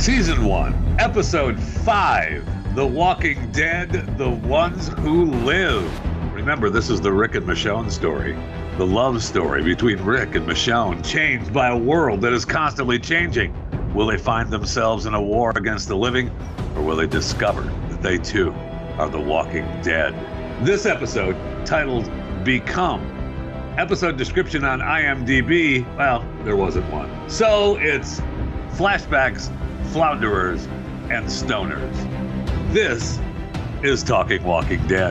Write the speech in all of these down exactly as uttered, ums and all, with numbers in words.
Season one, Episode five, The Walking Dead, The Ones Who Live. Remember, this is the Rick and Michonne story. The love story between Rick and Michonne, changed by a world that is constantly changing. Will they find themselves in a war against the living, or will they discover that they too are the Walking Dead? This episode, titled Become. Episode description on IMDb, well, there wasn't one. So it's flashbacks, flounderers, and stoners. This is Talking Walking Dead.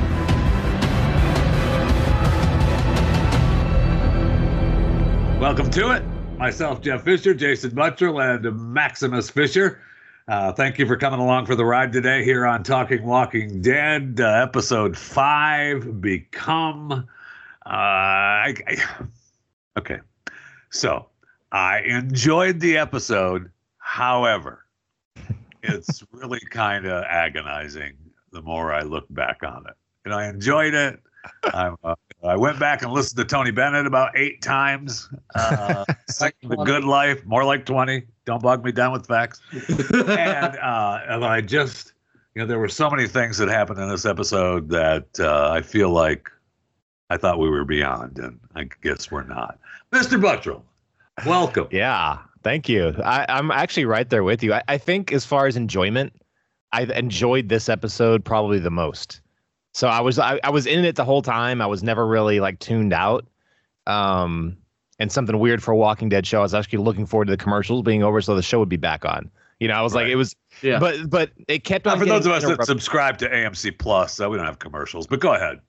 Welcome to it. Myself, Jeff Fisher, Jason Buttrill, and Maximus Fisher. Uh, thank you for coming along for the ride today here on Talking Walking Dead, uh, episode five, Become. Uh, I, I, okay, so I enjoyed the episode. However, it's really kind of agonizing the more I look back on it. And I enjoyed it. I'm, uh, I went back and listened to Tony Bennett about eight times. Uh, The Good Life, more like twenty. Don't bog me down with facts. and, uh, and I just, you know, there were so many things that happened in this episode that uh, I feel like I thought we were beyond, and I guess we're not. Mister Buttrill, welcome. Yeah, thank you. I, I'm actually right there with you. I, I think as far as enjoyment, I've enjoyed this episode probably the most. So I was I, I was in it the whole time. I was never really like tuned out. Um, and something weird for a Walking Dead show. I was actually looking forward to the commercials being over so the show would be back on. You know, I was right. like, it was, yeah. But but it kept on. Now, for those of us that subscribe to A M C Plus, so we don't have commercials. But go ahead.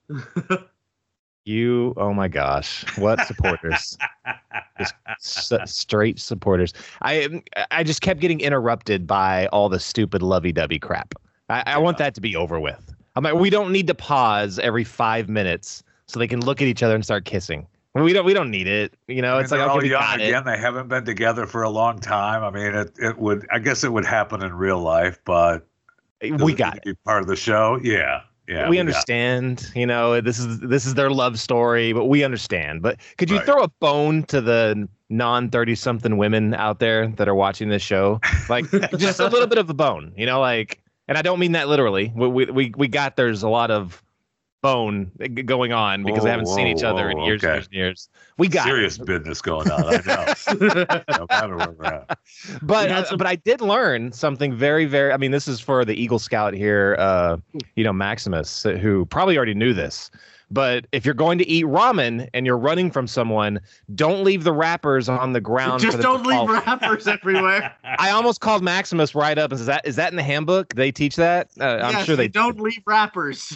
You, oh my gosh, what supporters? Just s- straight supporters. I I just kept getting interrupted by all the stupid lovey-dovey crap. I, I want that to be over with. I'm like, we don't need to pause every five minutes so they can look at each other and start kissing. We don't we don't need it. You know, I mean, it's like they're okay, all we young got it. again. They haven't been together for a long time. I mean, it it would. I guess it would happen in real life, but we got it. Be part of the show, yeah. Yeah, we, we understand, you know, this is this is their love story, but we understand. But could you right. throw a bone to the non thirty something women out there that are watching this show? Like just a little bit of a bone, you know, like, and I don't mean that literally. We we we, we got there's a lot of bone going on because whoa, we haven't whoa, seen each other whoa, in years, okay. years and years. We got serious it. business going on. I know. No matter where we're at. But uh, some... but I did learn something very very. I mean, this is for the Eagle Scout here. Uh, you know, Maximus, who probably already knew this. But if you're going to eat ramen and you're running from someone, don't leave the wrappers on the ground. Just for don't leave fall. wrappers everywhere. I almost called Maximus right up and says, "Is that is that in the handbook? They teach that? Uh, yes, I'm sure they don't leave wrappers."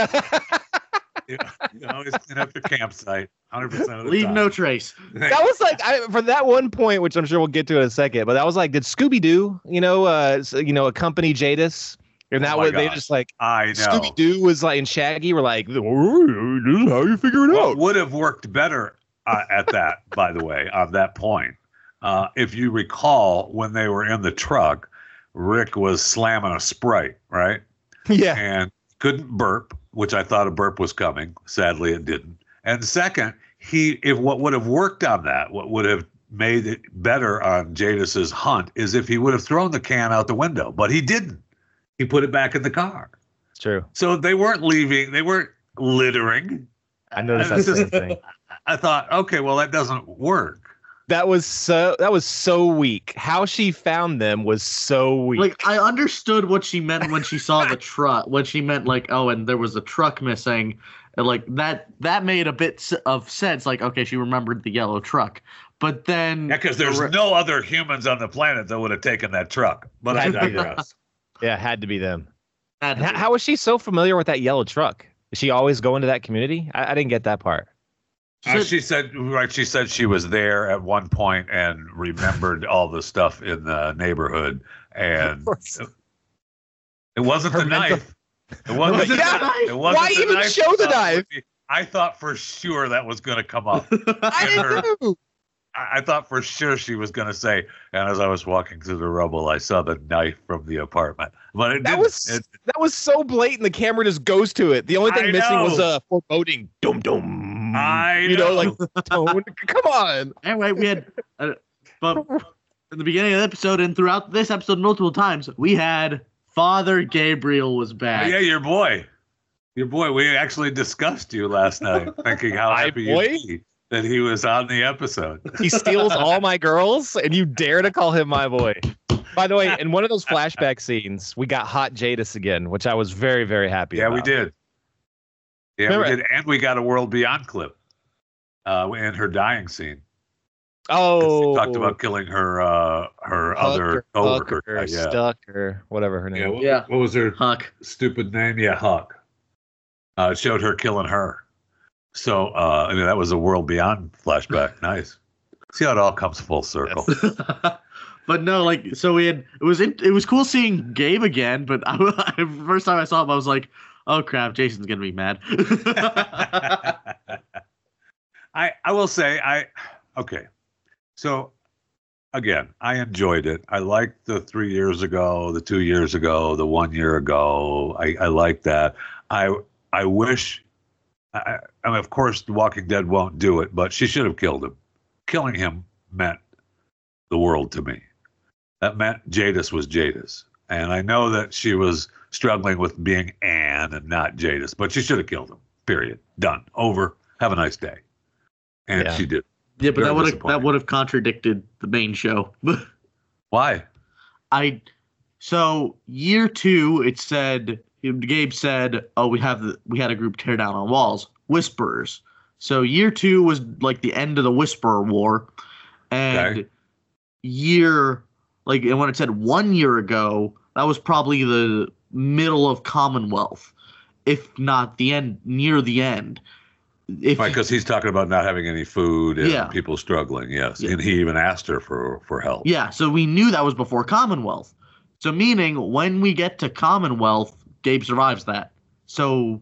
You, you always clean up your campsite one hundred percent of the Leave time. no trace. That was like I, for that one point, which I'm sure we'll get to in a second. But that was like, did Scooby Doo, you know, uh, you know, accompany Jadis? And that oh was gosh. they just like I know Scooby Doo was like, and Shaggy were like, oh, this is how you figure it well, out. Would have worked better uh, at that, by the way, on that point. Uh, if you recall, when they were in the truck, Rick was slamming a Sprite, right? Yeah, and couldn't burp, which I thought a burp was coming. Sadly, it didn't. And second, he if what would have worked on that, what would have made it better on Jadis's hunt is if he would have thrown the can out the window, but he didn't. He put it back in the car. It's true. So they weren't leaving. They weren't littering. I noticed that same thing. I thought, okay, well, that doesn't work. That was so that was so weak. How she found them was so weak. Like I understood what she meant when she saw the truck. When she meant like, oh, and there was a truck missing, and like that that made a bit of sense. Like, okay, she remembered the yellow truck, but then yeah, because there's the, no other humans on the planet that would have taken that truck. But I digress. Yeah, it had to be them. To how, be. how was she so familiar with that yellow truck? Is she always going to that community? I, I didn't get that part. Uh, she said, right. She said she was there at one point and remembered all the stuff in the neighborhood, and it wasn't Her the mental- knife. It wasn't. the Yeah, knife. It wasn't why the even knife. show the knife? I thought for sure that was going to come up. I in her- didn't know. I I thought for sure she was going to say, and as I was walking through the rubble, I saw the knife from the apartment. But it That didn't. was It, that was so blatant. The camera just goes to it. The only thing I missing know. was a foreboding dum dum. I you know, know. like tone. Come on. Anyway, we had, uh, but in the beginning of the episode and throughout this episode multiple times, we had Father Gabriel was back. Oh, yeah, your boy. Your boy. We actually discussed you last night, thinking how My happy boy? you'd be that he was on the episode. He steals all my girls, and you dare to call him my boy. By the way, in one of those flashback scenes, we got hot Jadis again, which I was very, very happy Yeah, about. we did. Yeah, Remember- we did. And we got a World Beyond clip uh, in her dying scene. 'Cause Oh, She talked about killing her uh, her other Huck coworker. or, or yeah. Stuck or whatever her name Yeah, is. what, Yeah. what was her Huck. stupid name? Yeah, Huck. Uh, it showed her killing her. So, uh, I mean, that was a World Beyond flashback. Nice. See how it all comes full circle. But no, like so we had it was it, it was cool seeing Gabe again. But I, first time I saw him, I was like, oh crap, Jason's gonna be mad. I I will say I okay. So again, I enjoyed it. I liked the three years ago, the two years ago, the one year ago. I I like that. I I wish. I, I mean, of course, The Walking Dead won't do it, but she should have killed him. Killing him meant the world to me. That meant Jadis was Jadis, and I know that she was struggling with being Anne and not Jadis, but she should have killed him. Period. Done. Over. Have a nice day. And Yeah. she did. Yeah, but Very that would have disappointing. that would have contradicted the main show. Why? I so year two it said Gabe said, "Oh, we have the we had a group tear down on walls, Whisperers." So year two was like the end of the Whisperer War, and Okay. year like and when it said one year ago, that was probably the middle of Commonwealth, if not the end, near the end. If Right, because he's talking about not having any food and Yeah. people struggling. Yes, Yeah. and he even asked her for for help. Yeah, so we knew that was before Commonwealth. So meaning when we get to Commonwealth, Gabe survives that. So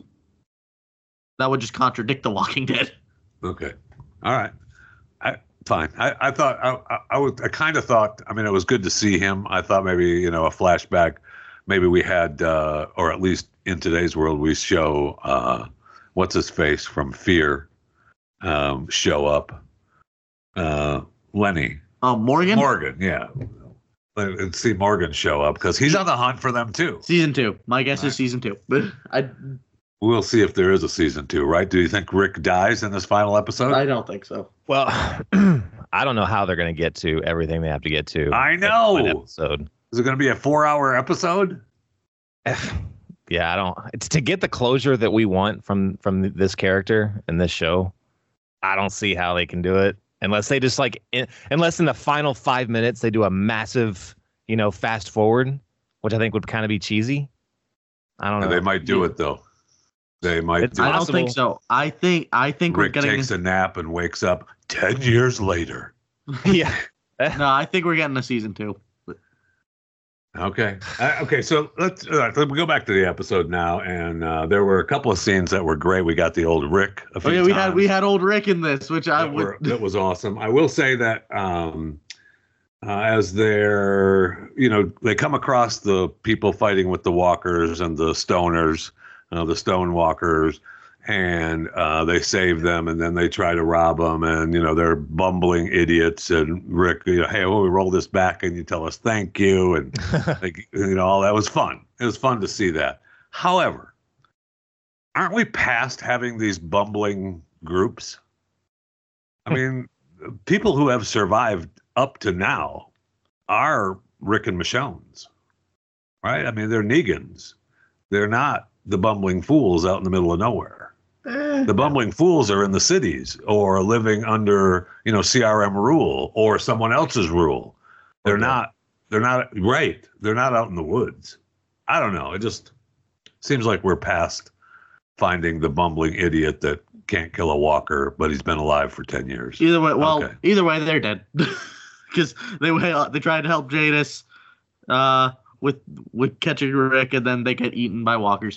that would just contradict The Walking Dead. Okay. All right. I fine. I, I thought I I, I, would, I kind of thought. I mean, it was good to see him. I thought maybe you know a flashback. Maybe we had, uh, or at least in today's world, we show uh, what's his face from Fear um, show up. Uh, Lenny Um, Morgan, Morgan. Yeah. And see Morgan show up because he's on the hunt for them too. season two. My guess Right. is season two. But I, We'll see if there is a season two, right? Do you think Rick dies in this final episode? I don't think so. Well, I don't know how they're going to get to everything they have to get to. I in know. one episode. Is it going to be a four-hour episode? Yeah, I don't. It's to get the closure that we want from from this character in this show. I don't see how they can do it unless they just like in, unless in the final five minutes they do a massive, you know, fast forward, which I think would kind of be cheesy. I don't know. They might do it though. They might It's do I it. don't possible. think so. I think I think Rick we're getting. takes a nap and wakes up ten years later. Yeah. No, I think we're getting a season two. Okay. Uh, okay. So let's uh, let me go back to the episode now, and uh, there were a couple of scenes that were great. We got the old Rick. A Oh few yeah, we had times. we had old Rick in this, which I that, would. were, that was awesome. I will say that um, uh, as they're, you know, they come across the people fighting with the walkers and the stoners, uh, the stone walkers, and uh, they save them, and then they try to rob them, and you know they're bumbling idiots. And Rick, you know, hey, well, we roll this back, and you tell us thank you, and like, you know, all that was fun. It was fun to see that. However, aren't we past having these bumbling groups? I mean, people who have survived up to now are Rick and Michonne's, right? I mean, they're Negans. They're not the bumbling fools out in the middle of nowhere. The bumbling fools are in the cities or living under, you know, C R M rule or someone else's rule. They're Okay. not, they're not, right. They're not out in the woods. I don't know. It just seems like we're past finding the bumbling idiot that can't kill a walker, but he's been alive for ten years. Either way, well, Okay. either way, they're dead because they they tried to help Jadis uh, with with catching Rick, and then they get eaten by walkers.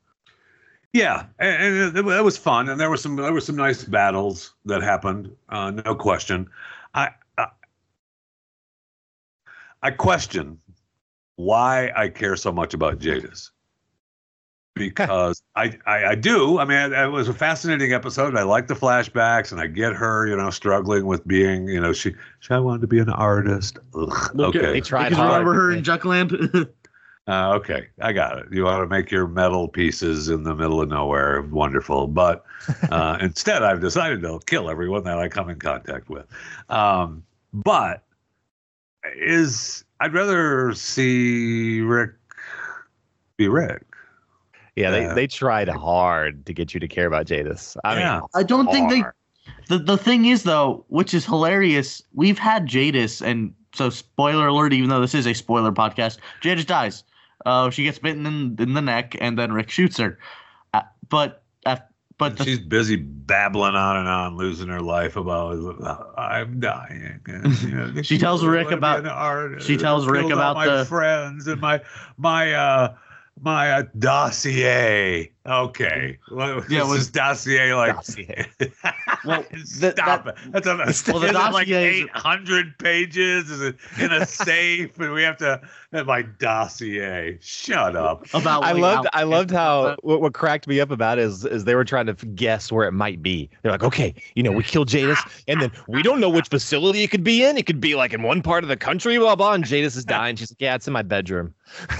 Yeah, and, and it, it was fun, and there were some there were some nice battles that happened, uh, no question. I, I I question why I care so much about Jadis, because I, I I do. I mean, it was a fascinating episode. I like the flashbacks, and I get her, you know, struggling with being, you know, she she I wanted to be an artist. Ugh, Okay. okay, They tried Because hard. remember her in Juckland? uh, okay, I got it. You want to make your metal pieces in the middle of nowhere, wonderful. But uh, instead, I've decided to kill everyone that I come in contact with. Um, but is I'd rather see Rick be Rick. Yeah, they, Yeah. they tried hard to get you to care about Jadis. I Yeah. mean, I don't think they. hard. The the thing is though, which is hilarious. We've had Jadis, and so spoiler alert. Even though this is a spoiler podcast, Jadis dies. Uh, she gets bitten in, in the neck, and then Rick shoots her. Uh, but uh, but the, She's busy babbling on and on, losing her life about I'm dying. And, you know, She tells I Rick wanna be about- an artist. she tells I Rick killed all about my the- friends and my my uh my uh, dossier. Okay, well, Yeah, is was- this dossier like? Dossier. Well, Stop that- it! That's a, Well, the is it like dossier is- eight hundred pages? Is it in a safe? And we have to my dossier. Shut up. about I like, loved how- I loved how what, what cracked me up about it is is they were trying to f- guess where it might be. They're like, okay, you know, we killed Jadis, and then we don't know which facility it could be in. It could be like in one part of the country, blah blah. And Jadis is dying. She's like, yeah, it's in my bedroom.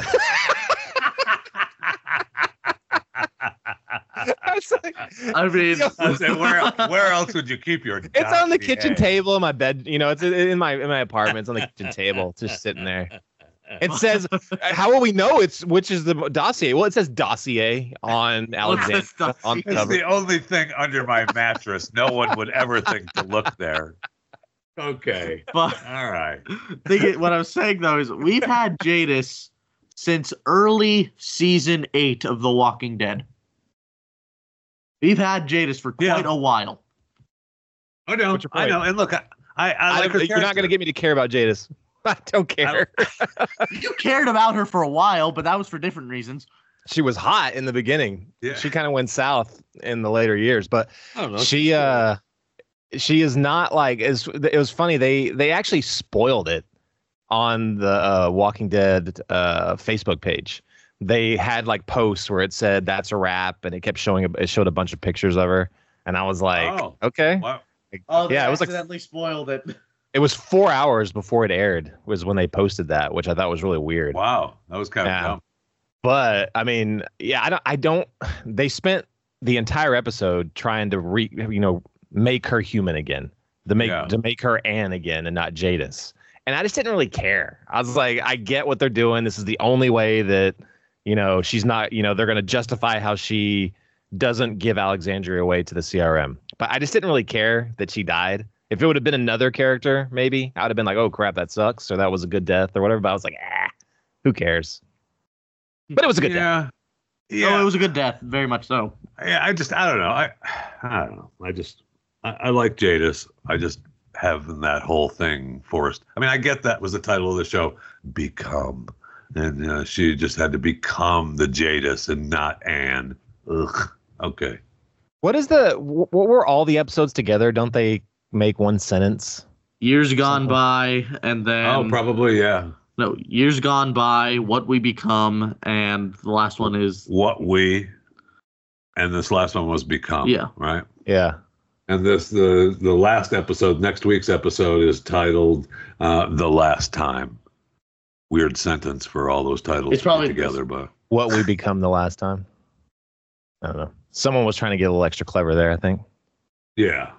I was like, I mean, I said, where where else would you keep your? it's on the dossier? kitchen table in my bed. You know, it's in in my in my apartment. It's on the kitchen table, just sitting there. It says, how will we know it's which is the dossier? Well, it says dossier on Alexander dossier? on the It's cover. the only thing under my mattress. No one would ever think to look there. Okay. but All right. thing, what I was saying though is we've had Jadis since early season eight of The Walking Dead. We've had Jadis for quite Yeah. a while. I know. What's your I point? know. And look, I I, I I like her don't- you're not going to character. get me to care about Jadis. I don't care. You cared about her for a while, but that was for different reasons. She was hot in the beginning. Yeah. She kind of went south in the later years, but I don't know. she uh she is not like as it was funny they they actually spoiled it on the uh, Walking Dead uh Facebook page. They had like posts where it said that's a wrap, and it kept showing a, it showed a bunch of pictures of her, and I was like, Oh. okay. Wow. Oh, they Yeah, it was like- accidentally spoiled it. It was four hours before it aired was when they posted that, which I thought was really weird. Wow. That was kind of Yeah. dumb. But I mean, yeah, I don't. I don't. They spent the entire episode trying to re, you know, make her human again, to make Yeah. to make her Anne again and not Jadis. And I just didn't really care. I was like, I get what they're doing. This is the only way that, you know, she's not. You know, they're going to justify how she doesn't give Alexandria away to the C R M. But I just didn't really care that she died. If it would have been another character, maybe I would have been like, oh crap, that sucks, or that was a good death, or whatever. But I was like, ah, who cares? But it was a good death. Yeah. Oh, Yeah. it was a good death, very much so. Yeah. I just, I don't know. I, I don't know. I just, I, I like Jadis. I just having that whole thing forced. I mean, I get that was the title of the show, Become. And uh, she just had to become the Jadis and not Anne. Ugh. Okay. What is the wh- what were all the episodes together? Don't they make one sentence? Years gone Something. by, and then oh, probably, yeah. no, years gone by, what we become, and the last one is What we, and this last one was Become. Yeah. Right. Yeah. And this the the last episode, next week's episode, is titled uh, "The Last Time." Weird sentence for all those titles It's to put probably- together, but What we become the last time. I don't know. Someone was trying to get a little extra clever there, I think. yeah.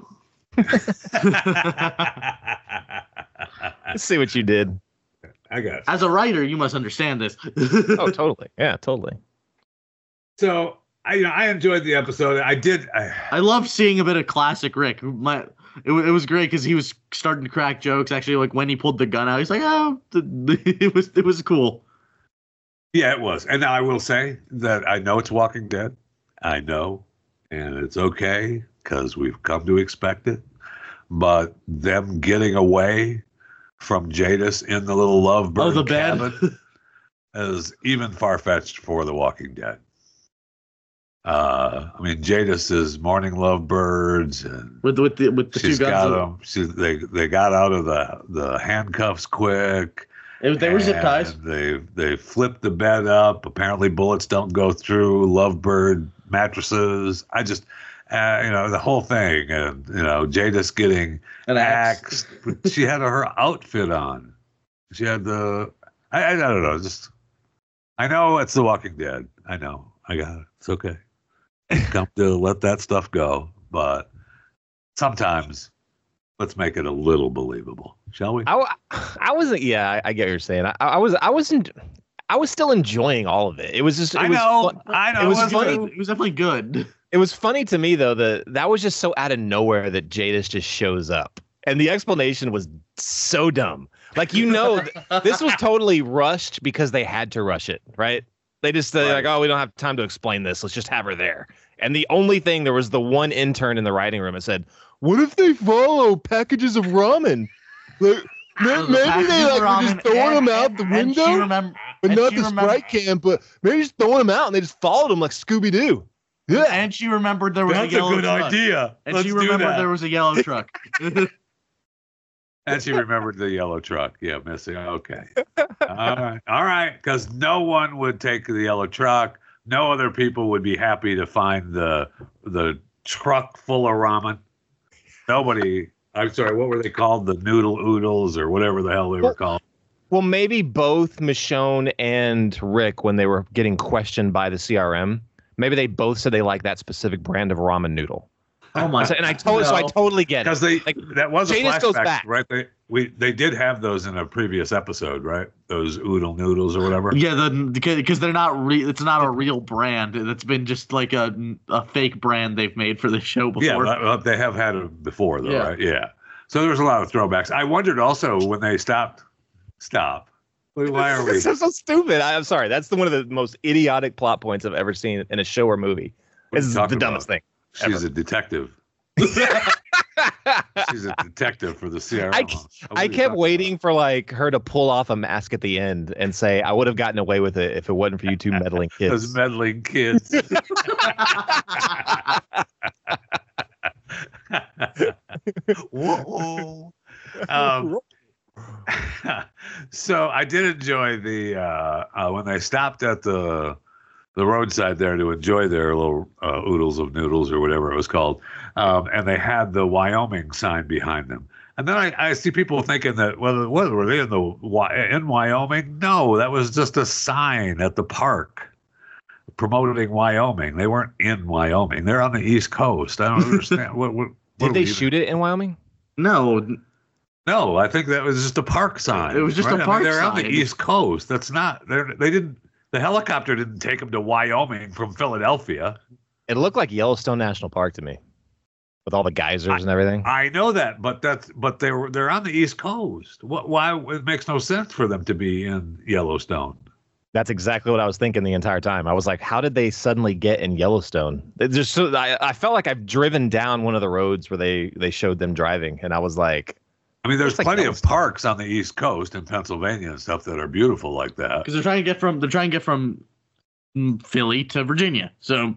Let's see what you did. I got it. as a writer, you must understand this. Oh, totally. Yeah, totally. So I you know I enjoyed the episode. I did. I, I love seeing a bit of classic Rick. My, it, wa- it was great because he was starting to crack jokes. Actually, like when he pulled the gun out, he's like, "Oh, it was it was cool." yeah, it was. And now I will say that I know it's Walking Dead. I know, and it's okay because we've come to expect it. But them getting away from Jadis in the little lovebird Oh, the bed. cabin is even far-fetched for The Walking Dead. Uh, I mean, Jadis is mourning lovebirds, and with with the with the she's two got guns. them. She, they they got out of the the handcuffs quick, It, they were zip ties. And They they flipped the bed up. Apparently, bullets don't go through Lovebird mattresses. I just, uh, you know, the whole thing, and you know, Jadis getting An axe. axed. She had her outfit on. She had the. I, I don't know. Just. I know it's The Walking Dead. I know. I got it. It's okay. Come to let that stuff go, but sometimes let's make it a little believable, shall we? I, w- I wasn't. Yeah, I, I get what you're saying. I, I was. I wasn't. I was still enjoying all of it. It was just. It I was know. fun- I know. It was It was funny. good. It was definitely good. It was funny to me though that that was just so out of nowhere that Jadis just shows up, and the explanation was so dumb. Like you know, th- this was totally rushed because they had to rush it, right? They just they're Right. like, oh, we don't have time to explain this. Let's just have her there. And the only thing there was the one intern in the writing room that said, "What if they follow packages of ramen? Like, So the maybe package they of like were ramen, just throwing and- them out and- the and she window, remem- but and not she the remem- Sprite can. But maybe just throwing them out and they just followed them like Scooby Doo." Yeah. And she remembered there was That's a a yellow good truck. idea. And Let's she do remembered that. there was a yellow truck. And she remembered the yellow truck. Yeah, missing. Okay. All right. All right. Because no one would take the yellow truck. No other people would be happy to find the the truck full of ramen. Nobody. I'm sorry. What were they called? The noodle oodles or whatever the hell they were Well, called. Well, maybe both Michonne and Rick, when they were getting questioned by the C R M, maybe they both said they like that specific brand of ramen noodle. Oh my! So, and I totally, so I no. totally get it. Because they Like, that was a Jadis goes flashback, back. right? They we they did have those in a previous episode, right? Those oodle noodles or whatever. Yeah, the because they're not re- it's not a real brand. It's been just like a a fake brand they've made for this show before. Yeah, but, but they have had it before, though, Yeah. right? Yeah. So there's a lot of throwbacks. I wondered also when they stopped. Stop. Wait, why are we? This is so stupid. I, I'm sorry. That's the one of the most idiotic plot points I've ever seen in a show or movie. What are This you is the talking dumbest about? thing. She's ever. a detective. She's a detective for the C R M. I- What are I you kept talking waiting for like her to pull off a mask at the end and say, "I would have gotten away with it if it wasn't for you two meddling about? Those kids." meddling kids. Whoa. Um, so I did enjoy the uh, uh, when they stopped at the the roadside there to enjoy their little uh, oodles of noodles or whatever it was called, um, and they had the Wyoming sign behind them. And then I, I see people thinking that well, what were they in the Wy- in Wyoming? No, that was just a sign at the park promoting Wyoming. They weren't in Wyoming. They're on the East Coast. I don't understand. what, what, what Did they shoot it in Wyoming? No, No, I think that was just a park sign. It was just a I mean, park they're on the sign. East Coast. That's not. They they didn't. The helicopter didn't take them to Wyoming from Philadelphia. It looked like Yellowstone National Park to me, with all the geysers and everything. I know that, but that's but they were they're on the East Coast. What? Why? It makes no sense for them to be in Yellowstone. That's exactly what I was thinking the entire time. I was like, how did they suddenly get in Yellowstone? It just so I, I felt like I've driven down one of the roads where they they showed them driving, and I was like, I mean, there's It's like plenty of Yellowstone. parks on the East Coast in Pennsylvania and stuff that are beautiful like that. because they're trying to get from they're trying to get from mm, Philly to Virginia. So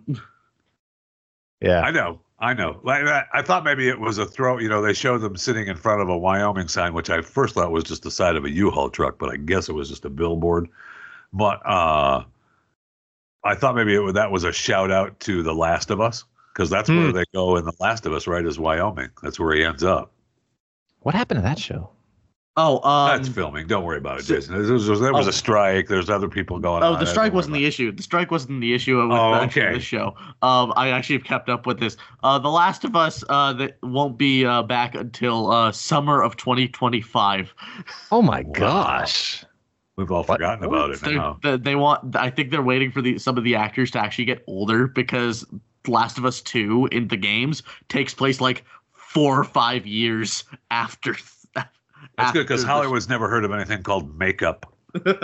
yeah. I know, I know. Like I, I thought maybe it was a throw. You know, they showed them sitting in front of a Wyoming sign, which I first thought was just the side of a U-Haul truck, but I guess it was just a billboard. But uh, I thought maybe it, that was a shout out to The Last of Us, because that's Hmm. where they go in The Last of Us, right? Is Wyoming. That's where he ends up. What happened to that show? oh um That's filming. Don't worry about it, so- Jason. There was, there was oh. a strike. There's other people going on. Oh, the strike wasn't the issue. The strike wasn't the issue with Oh, actually okay. this show. Um, I actually have kept up with this. Uh, The Last of Us uh, that won't be uh, back until uh, summer of twenty twenty-five. Oh my Wow. gosh. We've all What? forgotten about it They're- now. They, they want. I think they're waiting for the some of the actors to actually get older because Last of Us two in the games takes place like four or five years after. That's good because after the- Hollywood's never heard of anything called makeup.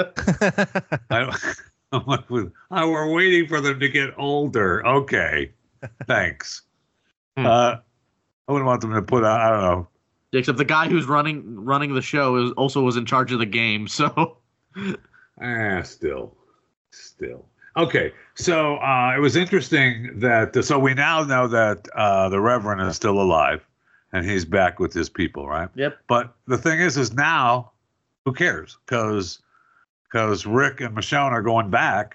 I don't, I'm like, oh, we're waiting for them to get older. Okay, thanks. Hmm. Uh, I wouldn't want them to put out. I don't know. Except the guy who's running running the show is also was in charge of the game. So Ah, still, still. Okay, so uh, it was interesting that. So we now know that uh, the Reverend is still alive, and he's back with his people, right? yep. But the thing is, is now who cares? Because because Rick and Michonne are going back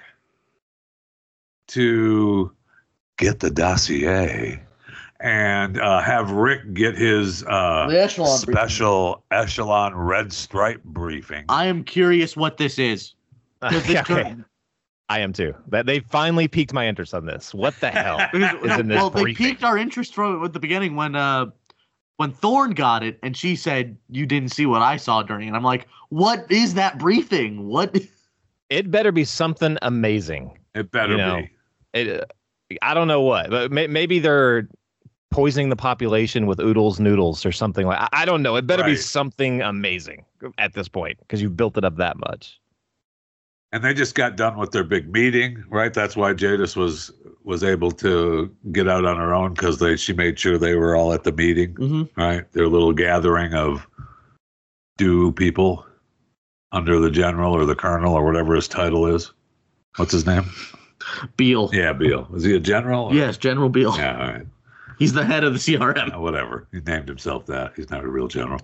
to get the dossier and uh, have Rick get his uh, The echelon special echelon red stripe briefing. I am curious what this is. 'Cause it Okay. turned- I am too. That they finally piqued my interest on this. What the hell is in this well, they briefing? piqued our interest from at the beginning when uh when Thorne got it and she said you didn't see what I saw during it. I'm like, what is that briefing? What? It better be something amazing. It better you know, be. It, uh, I don't know what, but may, maybe they're poisoning the population with oodles noodles or something like. I, I don't know. It better be Right. something amazing at this point because you've built it up that much. And they just got done with their big meeting, right? That's why Jadis was was able to get out on her own because they she made sure they were all at the meeting, Mm-hmm. right? Their little gathering of do people under the general or the colonel or whatever his title is. What's his name? Beale. Yeah, Beale. Is he a general? or- Yes, General Beale. Yeah, all right. He's the head of the C R M. Yeah, whatever. He named himself that. He's not a real general.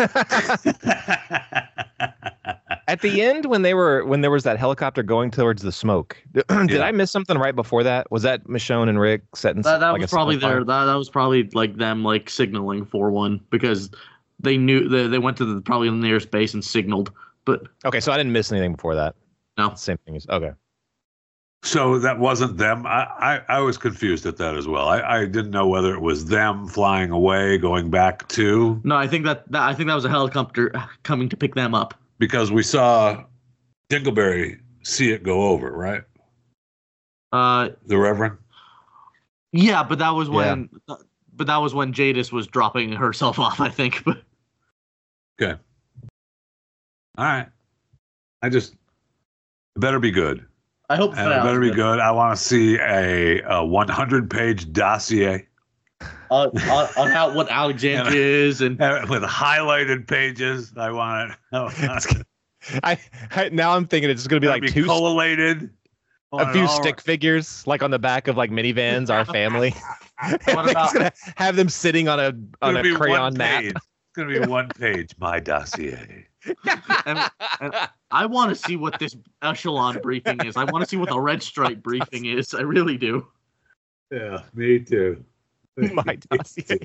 At the end, when they were when there was that helicopter going towards the smoke, did Yeah. I miss something right before that? Was that Michonne and Rick setting? That, that like was a probably signal their fire? that, that was probably like them like signaling for one because they knew they, they went to the probably the nearest base and signaled. But Okay, so I didn't miss anything before that. No. Same thing as okay. So that wasn't them. I, I, I was confused at that as well. I, I didn't know whether it was them flying away, going back to, no, I think that, that I think that was a helicopter coming to pick them up. because we saw Dingleberry see it go over, right? Uh, The Reverend. yeah, but that was when, but that was when Jadis was dropping herself off. I think. But Okay. All right. I just, it better be good. I hope And it better be good. I want to see a, a one hundred page dossier on, on, on how what Alexandria is and uh, with highlighted pages. I want it. I want it I, I now I'm thinking it's going to be to like be two collated. a few stick figures like on the back of like minivans. Our family. What about- It's gonna have them sitting on a on a crayon map. It's going to be one page. My dossier. and, and I want to see what this echelon briefing is. I want to see what the red stripe briefing is. I really do. Yeah, me too. My dossier.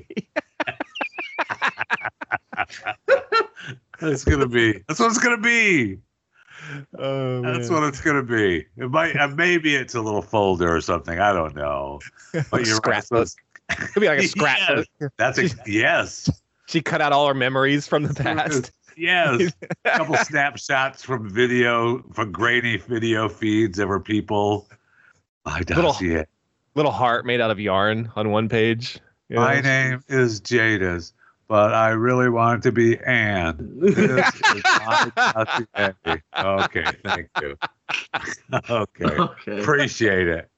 That's gonna be. That's what it's gonna be. Oh, That's man. what it's gonna be. It might. Uh, maybe it's a little folder or something. I don't know. But you're right. So Scrapbook. it's- Could be like a scrapbook. That's a, yes. She cut out all her memories from the past. Yes. A couple snapshots from video, from grainy video feeds of her people. My Little- dossier. Little heart made out of yarn on one page. you know? My name is Jadis, but I really want it to be Anne. This is my dossier. Okay, thank you. Okay, Okay. appreciate it.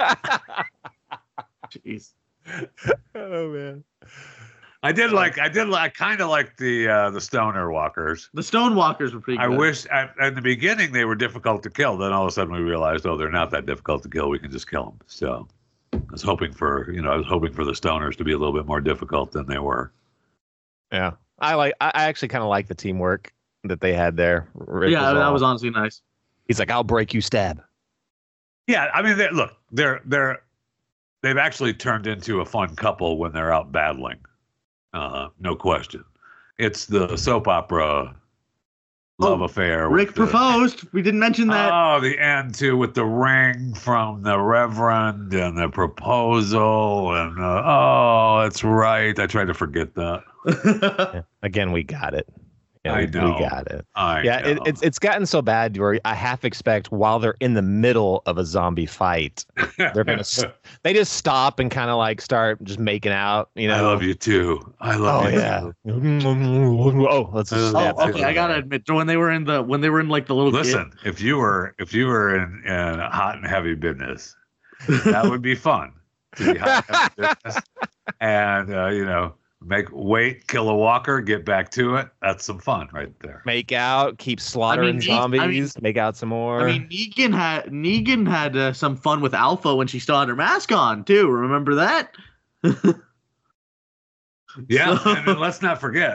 Jeez. Oh man. I did like, I did like, kind of like the uh, the stoner walkers. The Stonewalkers were pretty I good. wish I, in the beginning they were difficult to kill. Then all of a sudden we realized, oh, they're not that difficult to kill. We can just kill them. So I was hoping for, you know, I was hoping for the stoners to be a little bit more difficult than they were. Yeah. I like I I actually kind of like the teamwork that they had there. Rick Yeah, that all- was honestly nice. He's like, I'll break you, stab. Yeah, I mean, they, look, they're they're they've actually turned into a fun couple when they're out battling. Uh, no question. It's the soap opera love Oh, affair. Rick with the- proposed. We didn't mention that. Oh, the end too, with the ring from the Reverend and the proposal, and uh, oh, that's right. I tried to forget that. Yeah. Again, we got it. Yeah, I we, know. we got it. I Yeah, it, know. it's it's gotten so bad where I half expect while they're in the middle of a zombie fight, they're gonna s- they just stop and kind of like start just making out. You know, I love you too. I love Oh you. yeah. Too. Oh, let's just Oh, snap. Oh, okay. I gotta admit, when they were in the when they were in like the little Listen, if you were if you were in, in hot and heavy business, that would be fun. To be hot and heavy business, and uh, you know, make wait, kill a walker, get back to it. That's some fun right there. Make out, keep slaughtering Ne- I mean- zombies, make out some more. I mean, Negan had Negan had uh, some fun with Alpha when she still had her mask on too. Remember that? Yeah, and then let's not forget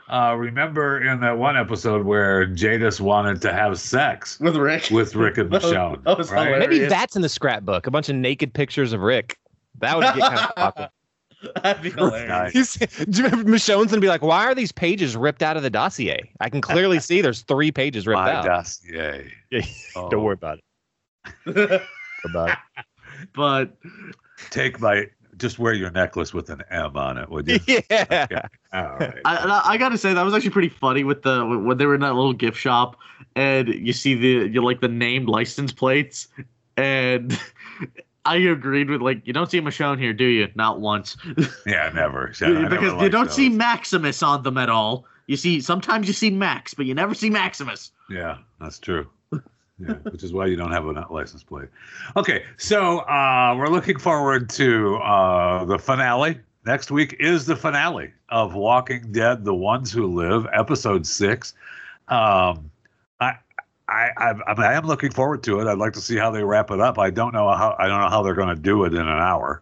uh, remember in that one episode where Jadis wanted to have sex with Rick, with Rick and Michonne? That was right? hilarious. Maybe that's in the scrapbook. A bunch of naked pictures of Rick. That would get kind of awkward. That'd be hilarious. He's, do you remember Michonne's gonna be like, "Why are these pages ripped out of the dossier? I can clearly see there's three pages ripped My out." dossier. Yeah, Oh. Don't worry about it. About it. But Take my. Just wear your necklace with an M on it, would you? Yeah. Okay. All right. I, I gotta say that was actually pretty funny with the when they were in that little gift shop and you see the you like the named license plates and I agreed with like you don't see Michonne here, do you? Not once. Yeah, never. I never Because you liked don't those. see Maximus on them at all. You see sometimes you see Max, but you never see Maximus. Yeah, that's true. Yeah, which is why you don't have a license plate. Okay, so uh, we're looking forward to uh, the finale. Next week is the finale of Walking Dead: The Ones Who Live, episode six. Um, I, I, I, I, mean, I am looking forward to it. I'd like to see how they wrap it up. I don't know how. I don't know how they're going to do it in an hour.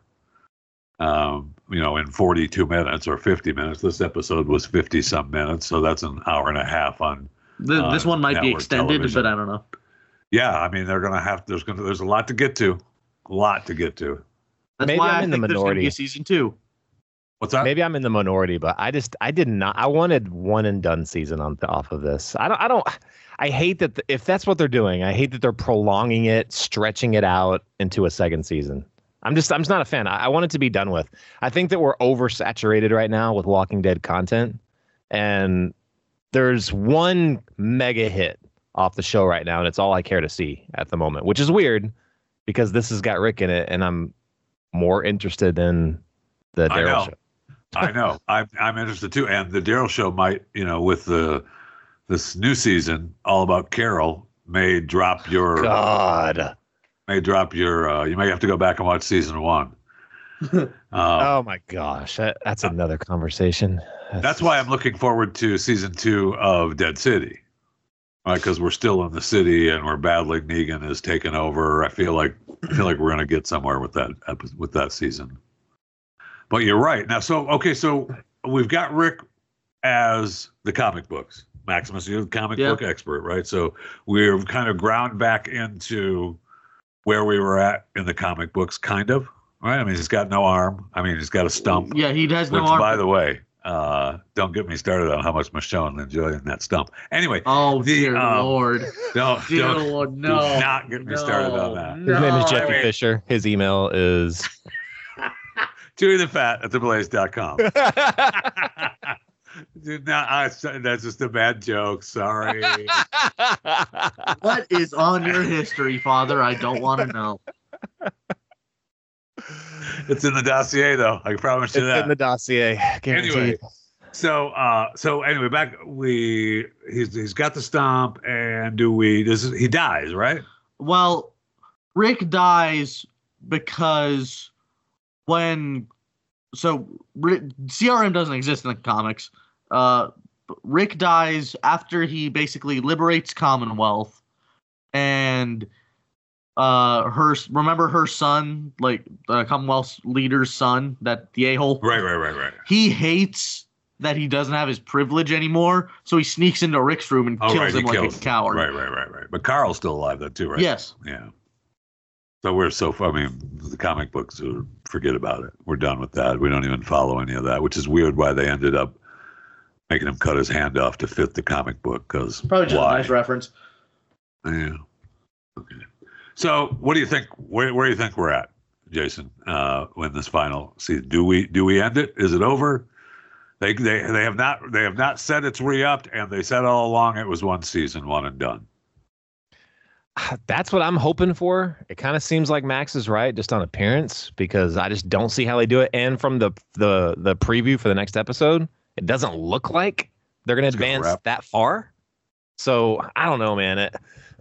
Um, you know, in forty-two minutes or fifty minutes. This episode was fifty some minutes, so that's an hour and a half on. The, Uh, this one might be network extended, television. but I don't know. Yeah, I mean they're gonna have. There's gonna. There's a lot to get to. A lot to get to. That's Maybe why I'm I in the think there's gonna be minority. a season two. What's that? Maybe I'm in the minority, but I just I did not. I wanted one and done season on off of this. I don't. I don't. I hate that the, if that's what they're doing. I hate that they're prolonging it, stretching it out into a second season. I'm just I'm just not a fan. I, I want it to be done with. I think that we're oversaturated right now with Walking Dead content, and there's one mega hit off the show right now, and it's all I care to see at the moment, which is weird because this has got Rick in it, and I'm more interested in the I Daryl know. show. I know. I'm I'm interested too. And the Daryl show might, you know, with the this new season all about Carol may drop your God. may drop your. Uh, you may have to go back and watch season one. Um, Oh my gosh, that, that's another conversation. That's why I'm looking forward to season two of Dead City, right? Because we're still in the city and we're battling Negan has taken over. I feel like I feel like we're gonna get somewhere with that epi- with that season. But you're right. Now, so okay, so we've got Rick as the comic books. Maximus, you're the comic Yeah. book expert, right? So we're kind of ground back into where we were at in the comic books, kind of. Right? I mean, he's got no arm. I mean, he's got a stump. Yeah, he has no Which, arm. by the way, uh, don't get me started on how much Michonne enjoyed that stump. Anyway, Oh the, dear um, lord, don't, dear don't lord, do no! not get me started on that. His name is No. Jeffy Wait. Fisher. His email is Chewy the Fat at the blaze dot com. Dude, no, I, that's just a bad joke. Sorry. What is on your history, Father? I don't want to know. It's in the dossier, though. I promise it's you that. in the dossier. Guaranteed. Anyway, so uh, so anyway, back we he's he's got the stomp, and do we? This is, he dies, right? Well, Rick dies because when so Rick, C R M doesn't exist in the comics. Uh, Rick dies after he basically liberates Commonwealth, and uh, her remember her son, like uh, Commonwealth's leader's son, that the a-hole. Right, right, right, right. He hates that he doesn't have his privilege anymore, so he sneaks into Rick's room and Oh, kills right, he him like kills a coward. Right, right, right, right. But Carl's still alive, though, too, right? Yes. Yeah. So we're so, I mean, the comic books, are, forget about it. We're done with that. We don't even follow any of that, which is weird why they ended up making him cut his hand off to fit the comic book, because Probably just why? a nice reference. Yeah. Okay. So what do you think, where, where do you think we're at, Jason, uh, when this final season? Do we, do we end it? Is it over? They, they, they have not, they have not said it's re-upped, and they said all along it was one season, one and done. That's what I'm hoping for. It kind of seems like Max is right, just on appearance, because I just don't see how they do it. And from the the the preview for the next episode, it doesn't look like they're going to It's gonna advance wrap. that far. So I don't know, man. It,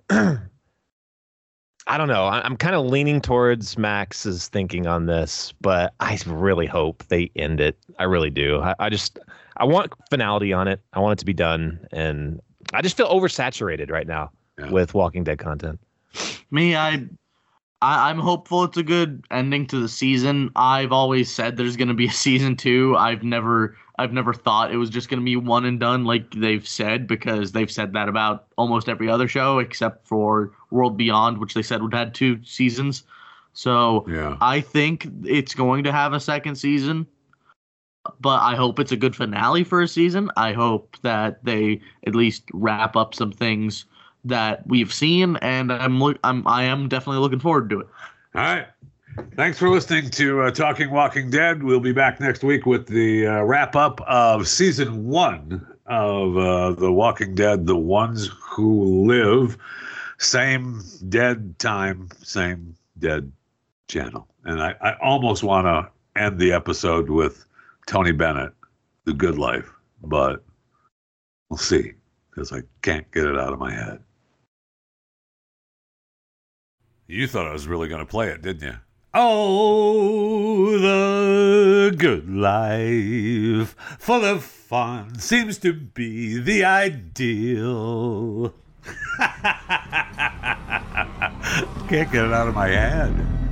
I don't know. I, I'm kind of leaning towards Max's thinking on this, but I really hope they end it. I really do. I, I just I want finality on it. I want it to be done, and I just feel oversaturated right now. Yeah. With Walking Dead content. Me, I, I, I'm hopeful it's a good ending to the season. I've always said there's going to be a season two. I've never, I've never thought it was just going to be one and done like they've said, because they've said that about almost every other show except for World Beyond, which they said would have two seasons. So yeah. I think it's going to have a second season, but I hope it's a good finale for a season. I hope that they at least wrap up some things that we've seen, and I'm look I'm I am definitely looking forward to it. All right. Thanks for listening to uh, Talking Walking Dead. We'll be back next week with the uh, wrap up of season one of uh, The Walking Dead, The Ones Who Live. Same dead time, same dead channel. And I, I almost want to end the episode with Tony Bennett, The Good Life, but we'll see, because I can't get it out of my head. You thought I was really going to play it, didn't you? Oh, the good life, full of fun, seems to be the ideal. Can't get it out of my head.